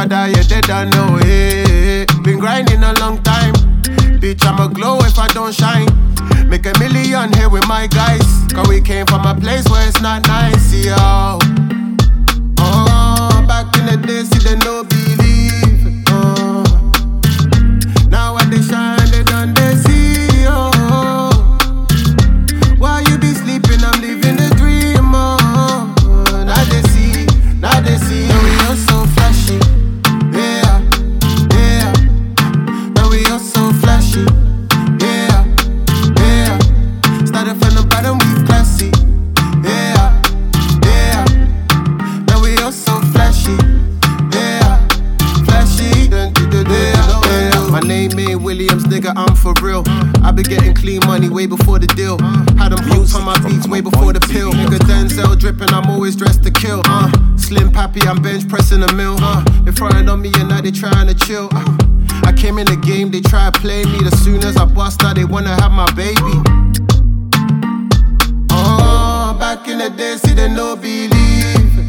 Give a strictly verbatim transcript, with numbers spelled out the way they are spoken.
I die, yeah, they don't know it. Been grinding a long time. Bitch, I'ma glow if I don't shine. Make a million here with my guys. Cause we came from a place where it's not nice, yo. Oh, back in the day, see they no believe. Oh, now when they shine, they done they see, oh. While you be sleeping, I'm living the dream, oh. Now they see, now they see. And we all so flashy, yeah, yeah. Now we all so flashy, yeah, yeah. Started from the bottom, we classy, yeah, yeah. Now we all so flashy, yeah, flashy, yeah, yeah. My name ain't Williams, nigga, I'm for real. I been getting clean money way before the deal. Had them hoops on my beats way before the pill. Nigga Denzel dripping, I'm always dressed to kill. Uh, Slim Pappy, I'm bench pressing a mill. Uh, they frontin' on me and now they trying to chill. Uh, I came in the game, they try to play me. As soon as I bust, now they wanna have my baby. Oh, back in the day, see they no believe.